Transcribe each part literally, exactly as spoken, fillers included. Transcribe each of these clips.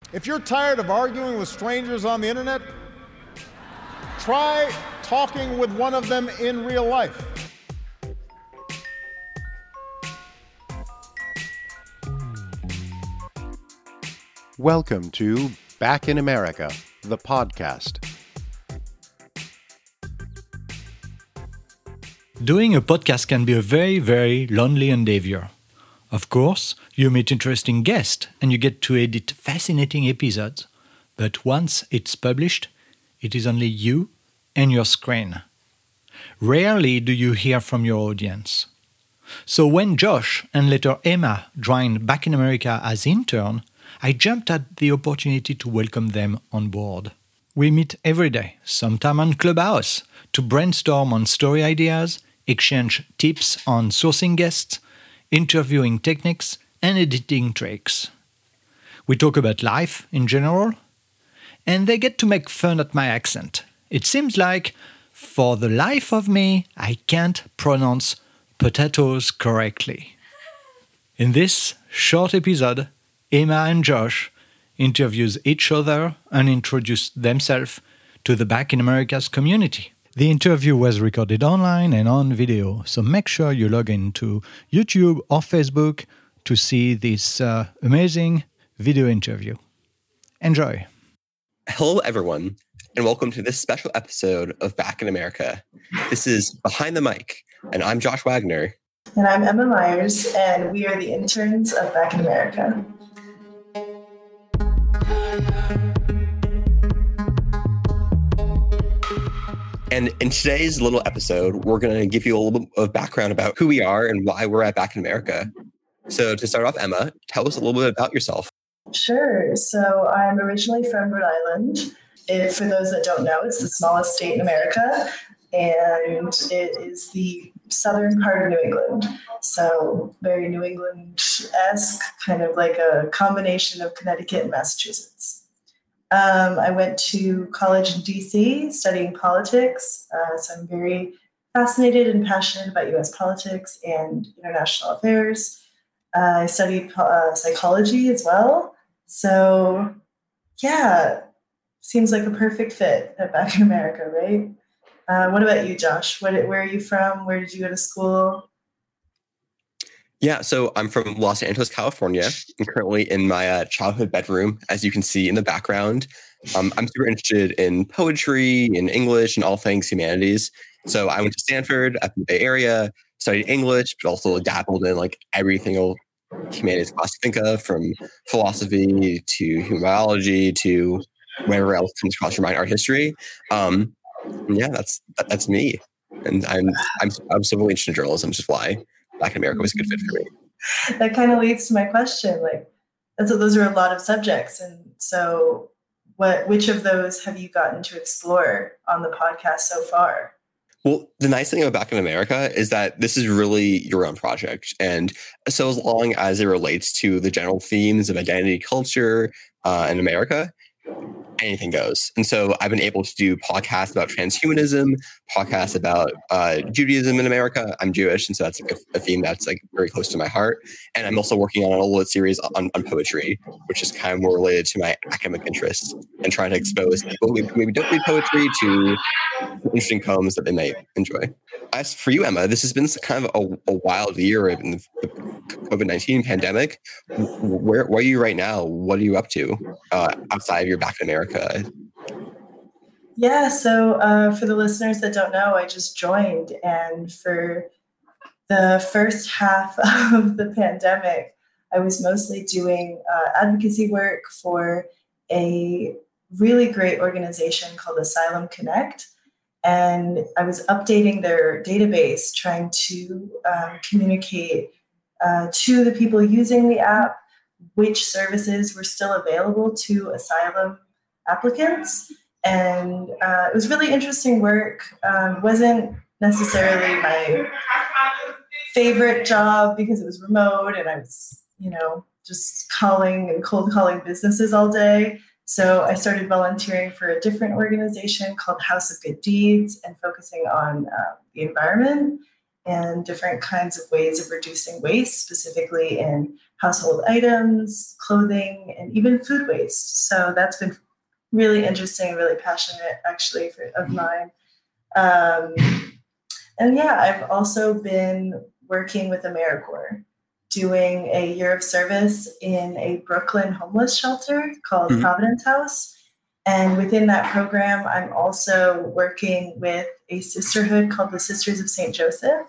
If you're tired of arguing with strangers on the internet, try talking with one of them in real life. Welcome to Back in America, the podcast. Doing a podcast can be a very, very lonely endeavor. Of course, you meet interesting guests and you get to edit fascinating episodes. But once it's published, it is only you and your screen. Rarely do you hear from your audience. So when Josh and later Emma joined Back in America as intern, I jumped at the opportunity to welcome them on board. We meet every day, sometime on Clubhouse, to brainstorm on story ideas, exchange tips on sourcing guests, interviewing techniques, and editing tricks. We talk about life in general, and they get to make fun at my accent. It seems like, for the life of me, I can't pronounce potatoes correctly. In this short episode, Emma and Josh interviews each other and introduce themselves to the Back in America's community. The interview was recorded online and on video, so make sure you log into YouTube or Facebook to see this uh, amazing video interview. Enjoy. Hello, everyone, and welcome to this special episode of Back in America. This is Behind the Mic, and I'm Josh Wagner. And I'm Emma Myers, and we are the interns of Back in America. And in today's little episode, we're going to give you a little bit of background about who we are and why we're at Back in America. So to start off, Emma, tell us a little bit about yourself. Sure. So I'm originally from Rhode Island. It, for those that don't know, it's the smallest state in America, and it is the southern part of New England. So very New England-esque, kind of like a combination of Connecticut and Massachusetts. Um, I went to college in D C studying politics, uh, so I'm very fascinated and passionate about U S politics and international affairs. Uh, I studied uh, psychology as well, so yeah, seems like a perfect fit at Back in America, right? Uh, what about you, Josh? What, where are you from? Where did you go to school? Yeah, so I'm from Los Angeles, California. I'm currently in my uh, childhood bedroom, as you can see in the background. Um, I'm super interested in poetry, in English, and all things humanities. So I went to Stanford up in the Bay Area, studied English, but also dabbled in like everything humanities class to think of, from philosophy to human biology to whatever else comes across your mind, art history. Um, yeah, that's that, that's me, and I'm I'm I'm so really interested in journalism, which is why Back in America was a good fit for me. That kind of leads to my question. Like, that's, those are a lot of subjects. And so what, which of those have you gotten to explore on the podcast so far? Well, the nice thing about Back in America is that this is really your own project. And so as long as it relates to the general themes of identity, culture, uh, in America, anything goes. And so I've been able to do podcasts about transhumanism, podcasts about uh, Judaism in America. I'm Jewish, and so that's like a, a theme that's like very close to my heart. And I'm also working on a little series on, on poetry, which is kind of more related to my academic interests and trying to expose people who maybe don't read poetry to interesting poems that they may enjoy. As for you, Emma, this has been kind of a, a wild year in the COVID nineteen pandemic. Where, where are you right now? What are you up to uh, outside of your Back in America? Yeah, so uh, for the listeners that don't know, I just joined. And for the first half of the pandemic, I was mostly doing uh, advocacy work for a really great organization called Asylum Connect. And I was updating their database, trying to um, communicate uh, to the people using the app which services were still available to asylum applicants. And uh, it was really interesting work. Um, wasn't necessarily my favorite job because it was remote and I was, you know, just calling and cold calling businesses all day. So I started volunteering for a different organization called House of Good Deeds and focusing on uh, the environment. and different kinds of ways of reducing waste, specifically in household items, clothing, and even food waste. So that's been really interesting, really passionate, actually, for, of mine. Um, and yeah, I've also been working with AmeriCorps, doing a year of service in a Brooklyn homeless shelter called mm-hmm. Providence House. And within that program, I'm also working with a sisterhood called the Sisters of Saint Joseph.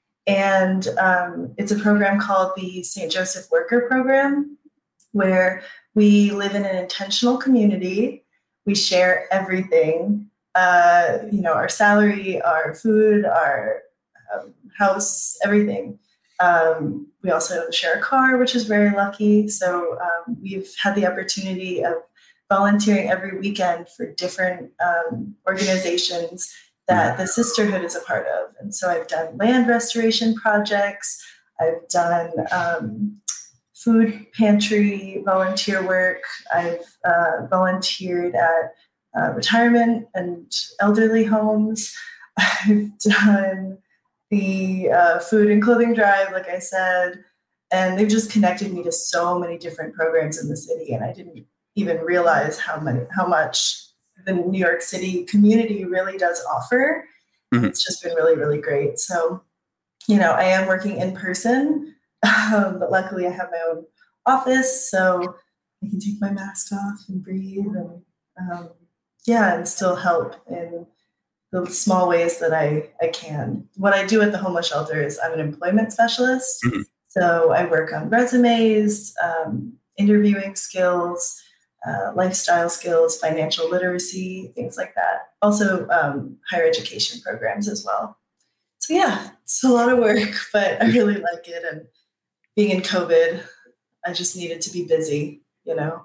And um, it's a program called the Saint Joseph Worker Program, where we live in an intentional community. We share everything, uh, you know, our salary, our food, our um, house, everything. Um, we also share a car, which is very lucky. So um, we've had the opportunity of volunteering every weekend for different um, organizations that the sisterhood is a part of. And so I've done land restoration projects. I've done um, food pantry volunteer work. I've uh, volunteered at uh, retirement and elderly homes. I've done the uh, food and clothing drive, like I said, and they've just connected me to so many different programs in the city. And I didn't even realize how many, how much the New York City community really does offer. Mm-hmm. It's just been really, really great. So, you know, I am working in person, um, but luckily I have my own office, so I can take my mask off and breathe and, um, yeah, and still help in the small ways that I, I can. What I do at the homeless shelter is I'm an employment specialist. Mm-hmm. So I work on resumes, um, interviewing skills, Uh, lifestyle skills, financial literacy, things like that. Also, um, higher education programs as well. So yeah, it's a lot of work, but I really like it. And being in COVID, I just needed to be busy, you know?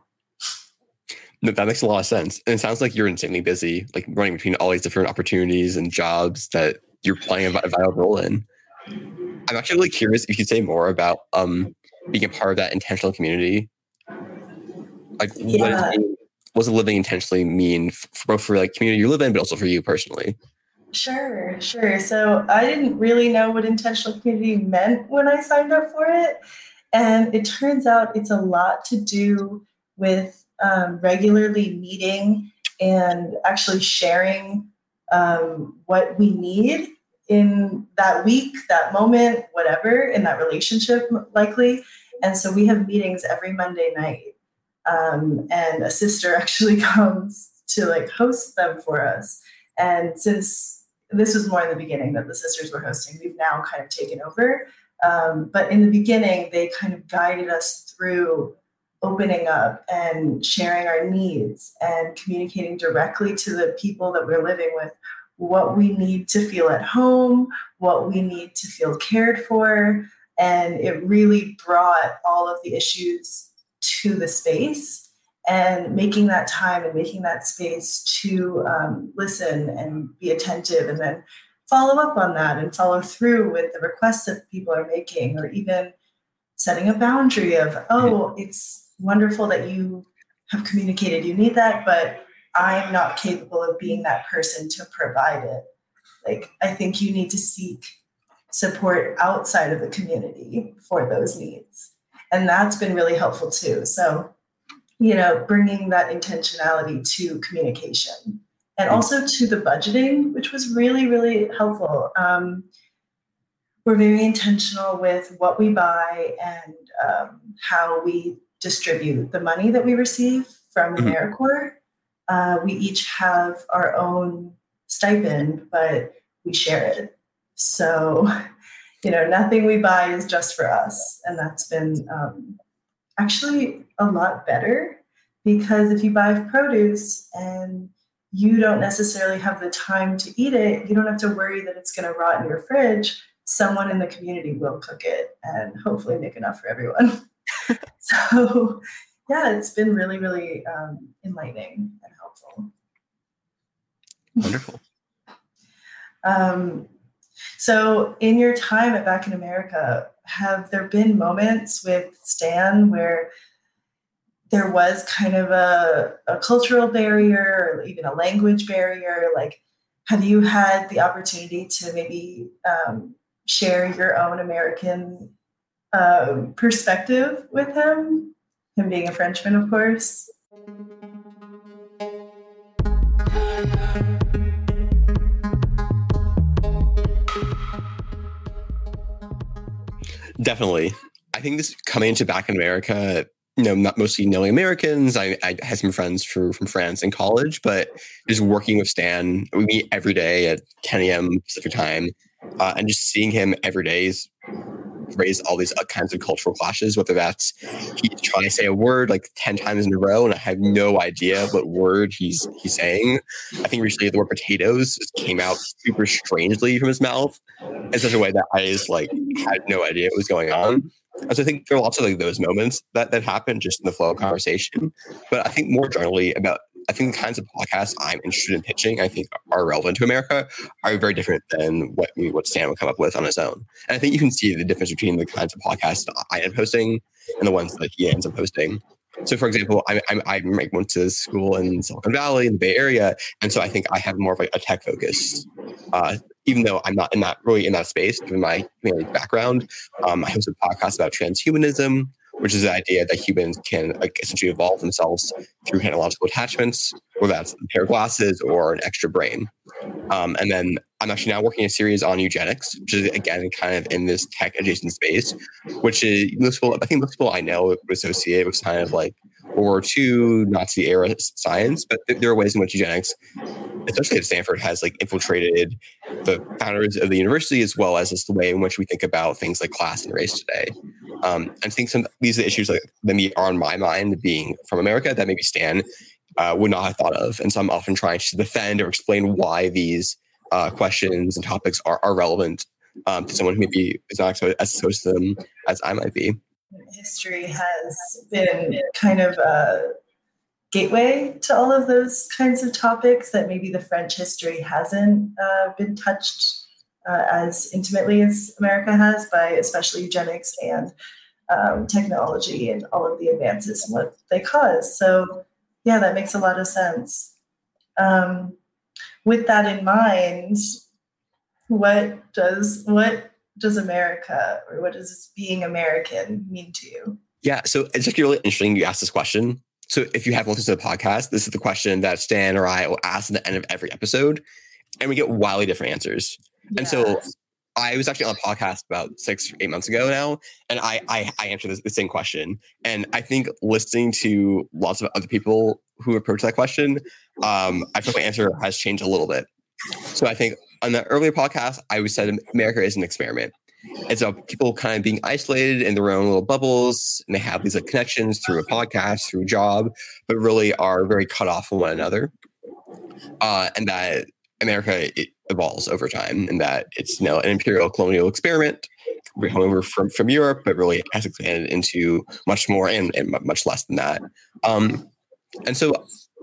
That makes a lot of sense. And it sounds like you're insanely busy, like running between all these different opportunities and jobs that you're playing a vital role in. I'm actually really curious if you could say more about um, being a part of that intentional community. Like, yeah. what, does it, what does living intentionally mean for both for like community you live in, but also for you personally? Sure, sure. So I didn't really know what intentional community meant when I signed up for it. And it turns out it's a lot to do with um, regularly meeting and actually sharing um, what we need in that week, that moment, whatever, in that relationship, likely. And so we have meetings every Monday night. Um, and a sister actually comes to like host them for us. And since this was more in the beginning that the sisters were hosting, we've now kind of taken over. Um, but in the beginning, they kind of guided us through opening up and sharing our needs and communicating directly to the people that we're living with what we need to feel at home, what we need to feel cared for. And it really brought all of the issues to the space, and making that time and making that space to um, listen and be attentive, and then follow up on that and follow through with the requests that people are making, or even setting a boundary of, oh, it's wonderful that you have communicated you need that, but I'm not capable of being that person to provide it. Like, I think you need to seek support outside of the community for those needs. And that's been really helpful too. So, you know, bringing that intentionality to communication and also to the budgeting, which was really, really helpful. Um, we're very intentional with what we buy and um, how we distribute the money that we receive from mm-hmm. AmeriCorps. Uh, we each have our own stipend, but we share it. So, you know, nothing we buy is just for us. And that's been um, actually a lot better, because if you buy produce and you don't necessarily have the time to eat it, you don't have to worry that it's going to rot in your fridge. Someone in the community will cook it and hopefully make enough for everyone. So, yeah, it's been really, really um, enlightening and helpful. Wonderful. um, So in your time at Back in America, have there been moments with Stan where there was kind of a, a cultural barrier or even a language barrier? Like, have you had the opportunity to maybe um, share your own American uh, perspective with him, him being a Frenchman, of course. Definitely. I think this coming into Back in America, you know, not mostly knowing Americans. I, I had some friends for, from France in college, but just working with Stan, we meet every day at ten a.m. Pacific time, uh, and just seeing him every day is raise all these kinds of cultural clashes, whether that's he's trying to say a word like ten times in a row and I have no idea what word he's he's saying. I think recently the word potatoes just came out super strangely from his mouth in such a way that I just like had no idea what was going on. And so I think there are lots of like those moments that, that happen just in the flow of conversation. But I think more generally about, I think the kinds of podcasts I'm interested in pitching, I think are relevant to America, are very different than what what Stan would come up with on his own. And I think you can see the difference between the kinds of podcasts I am hosting and the ones that he ends up hosting. So, for example, I, I, I went to school in Silicon Valley, in the Bay Area, and so I think I have more of like a tech focus. Uh, even though I'm not in that really in that space, given my you know, background, um, I host a podcast about transhumanism, which is the idea that humans can like, essentially evolve themselves through technological attachments, whether that's a pair of glasses or an extra brain. Um, and then I'm actually now working a series on eugenics, which is, again, kind of in this tech adjacent space, which is most people, I think most people I know would associate with kind of like World War Two, Nazi era science, but there are ways in which eugenics, especially at Stanford, has like infiltrated the founders of the university, as well as just the way in which we think about things like class and race today. Um, I think some these are the issues like, that maybe are on my mind, being from America, that maybe Stan uh, would not have thought of. And so I'm often trying to defend or explain why these uh, questions and topics are, are relevant um, to someone who maybe is not as exposed to them as I might be. History has been kind of a gateway to all of those kinds of topics that maybe the French history hasn't uh, been touched uh, as intimately as America has, by especially eugenics and um, technology and all of the advances and what they cause. So yeah, that makes a lot of sense. Um, with that in mind, what does what does America, or what does being American mean to you? Yeah, so it's actually really interesting you asked this question. So if you haven't listened to the podcast, this is the question that Stan or I will ask at the end of every episode, and we get wildly different answers. Yeah. And so I was actually on a podcast about six or eight months ago now, and I I, I answered this, the same question. And I think listening to lots of other people who approach that question, um, I feel my answer has changed a little bit. So I think on the earlier podcast, I always said America is an experiment. And so people kind of being isolated in their own little bubbles, and they have these like connections through a podcast, through a job, but really are very cut off from one another. Uh, and that America it evolves over time, and that it's you know an imperial colonial experiment. We come over from, from Europe, but really has expanded into much more and, and much less than that. Um, and so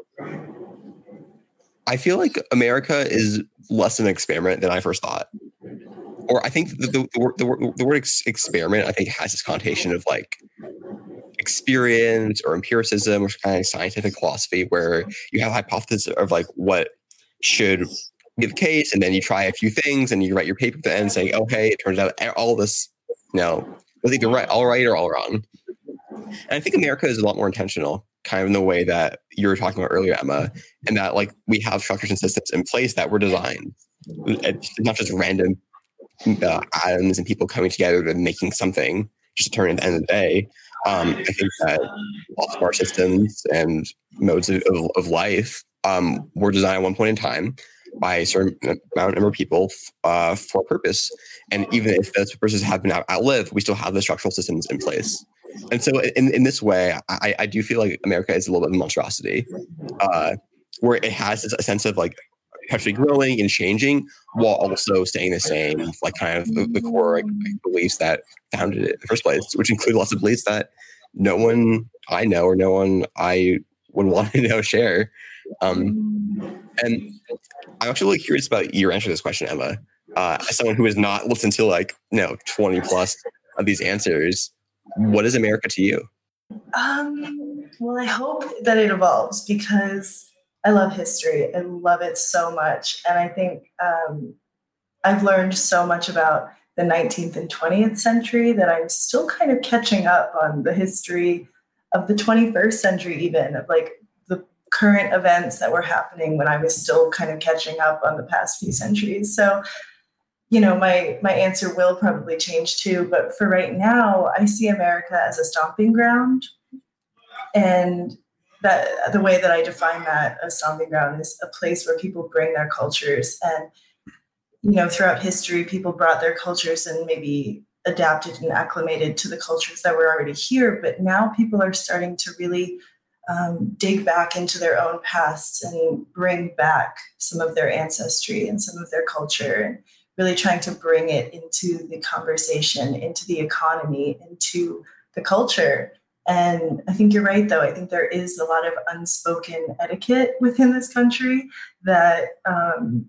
I feel like America is less an experiment than I first thought. Or I think the, the, the, word, the, word, the word ex- experiment, I think, has this connotation of like experience or empiricism or kind of scientific philosophy, where you have a hypothesis of like what should be the case, and then you try a few things and you write your paper at the end saying, oh, hey, it turns out all this, you know, was either right, all right or all wrong. And I think America is a lot more intentional, kind of in the way that you were talking about earlier, Emma, and that like we have structures and systems in place that were designed. It's not just random uh, atoms and people coming together and making something just to turn at the end of the day. Um, I think that all of our systems and modes of, of life um, were designed at one point in time by a certain amount number of people uh, for a purpose. And even if those purposes have been out- outlived, we still have the structural systems in place. And so in, in this way, I, I do feel like America is a little bit of a monstrosity, uh, where it has a sense of like perpetually growing and changing while also staying the same, like kind of the, the core like, beliefs that founded it in the first place, which include lots of beliefs that no one I know or no one I would want to know share. Um, and I'm actually really curious about your answer to this question, Emma. Uh, as someone who has not listened to like, you know, twenty plus of these answers, what is America to you? Um, well, I hope that it evolves, because I love history. I love it so much. And I think um, I've learned so much about the the nineteenth and twentieth century that I'm still kind of catching up on the history of the twenty-first century, even of like the current events that were happening when I was still kind of catching up on the past few centuries. So, you know, my my answer will probably change too. But for right now, I see America as a stomping ground. And that the way that I define that, a stomping ground, is a place where people bring their cultures. And, you know, throughout history, people brought their cultures and maybe adapted and acclimated to the cultures that were already here. But now people are starting to really um, dig back into their own pasts and bring back some of their ancestry and some of their culture, and really trying to bring it into the conversation, into the economy, into the culture. And I think you're right, though. I think there is a lot of unspoken etiquette within this country that um,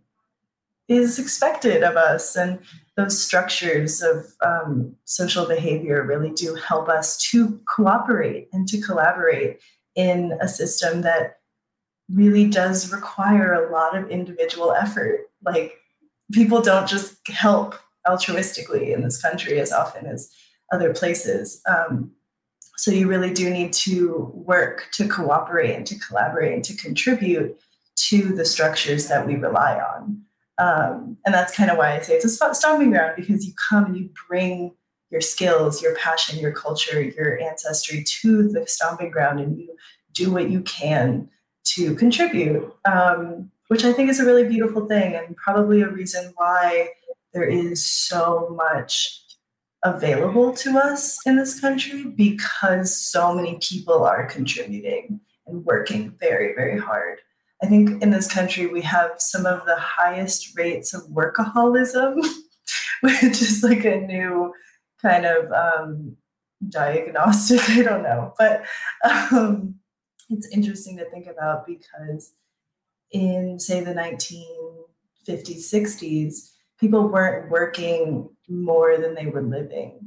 is expected of us. And those structures of um, social behavior really do help us to cooperate and to collaborate in a system that really does require a lot of individual effort. Like, people don't just help altruistically in this country as often as other places. Um, So you really do need to work to cooperate and to collaborate and to contribute to the structures that we rely on. Um, and that's kind of why I say it's a stomping ground, because you come and you bring your skills, your passion, your culture, your ancestry to the stomping ground, and you do what you can to contribute, um, which I think is a really beautiful thing, and probably a reason why there is so much available to us in this country, because so many people are contributing and working very, very hard. I think in this country, we have some of the highest rates of workaholism, which is like a new kind of um, diagnostic. I don't know, but um, it's interesting to think about, because in, say, the nineteen fifties, sixties, people weren't working more than they were living.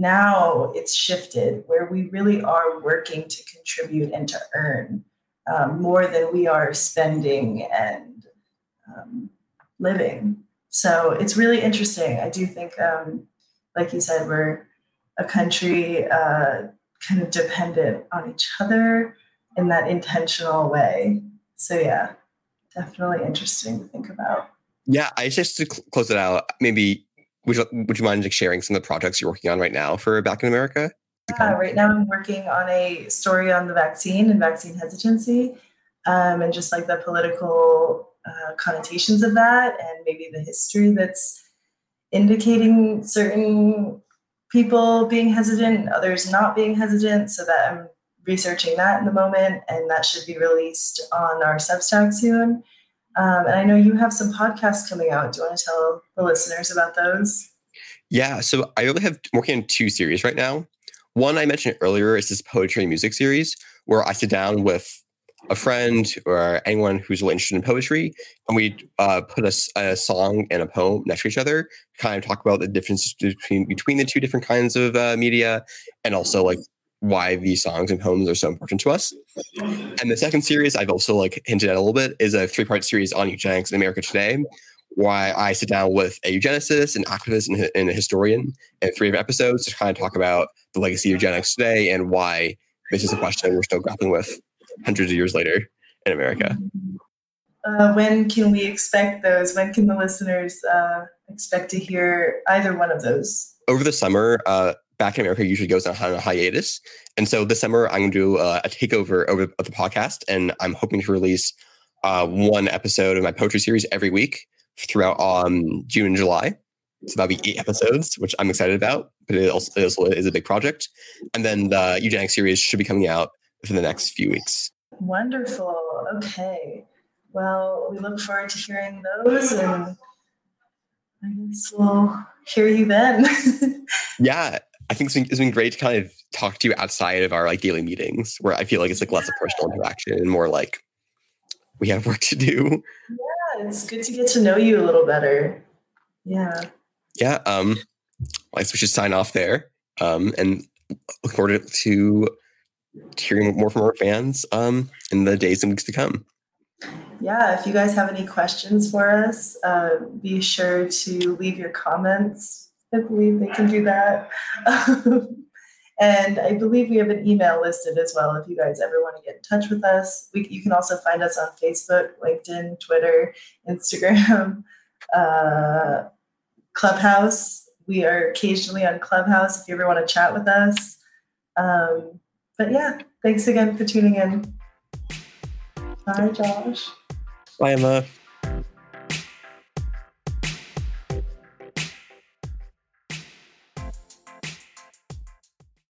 Now it's shifted, where we really are working to contribute and to earn um, more than we are spending and um, living. So it's really interesting. I do think, um, like you said, we're a country uh, kind of dependent on each other in that intentional way. So yeah, definitely interesting to think about. Yeah, I just to cl- close it out, maybe would you, would you mind like sharing some of the projects you're working on right now for Back in America? Yeah, right now I'm working on a story on the vaccine and vaccine hesitancy, um, and just like the political uh, connotations of that, and maybe the history that's indicating certain people being hesitant and others not being hesitant. So that I'm researching that in the moment, and that should be released on our Substack soon. Um, and I know you have some podcasts coming out. Do you want to tell the listeners about those? Yeah, so I really have I'm working on two series right now. One I mentioned earlier is this poetry and music series, where I sit down with a friend or anyone who's really interested in poetry, and we uh, put a, a song and a poem next to each other, kind of talk about the differences between between the two different kinds of uh, media, and also like why these songs and poems are so important to us. And the second series I've also like hinted at a little bit is a three-part series on eugenics in America today, where I sit down with a eugenicist, an activist, and, and a historian in three episodes to kind of talk about the legacy of eugenics today and why this is a question we're still grappling with hundreds of years later in America. Uh, when can we expect those? When can the listeners uh, expect to hear either one of those? Over the summer, uh, Back in America usually goes on a hiatus. And so this summer, I'm going to do uh, a takeover over of the podcast. And I'm hoping to release uh, one episode of my poetry series every week throughout um, June and July. So that'll be eight episodes, which I'm excited about. But it also, it also is a big project. And then the eugenics series should be coming out within the next few weeks. Wonderful. Okay. Well, we look forward to hearing those. And I guess we'll hear you then. Yeah. I think it's been, it's been great to kind of talk to you outside of our like daily meetings, where I feel like it's like less of personal interaction and more like we have work to do. Yeah, it's good to get to know you a little better. Yeah. Yeah. Um, I guess we should sign off there. Um, and look forward to hearing more from our fans um, in the days and weeks to come. Yeah, if you guys have any questions for us, uh, be sure to leave your comments I believe they can do that. And I believe we have an email listed as well if you guys ever want to get in touch with us. We, you can also find us on Facebook, LinkedIn, Twitter, Instagram, uh, Clubhouse. We are occasionally on Clubhouse if you ever want to chat with us. Um, but yeah, thanks again for tuning in. Bye, Josh. Bye, Emma.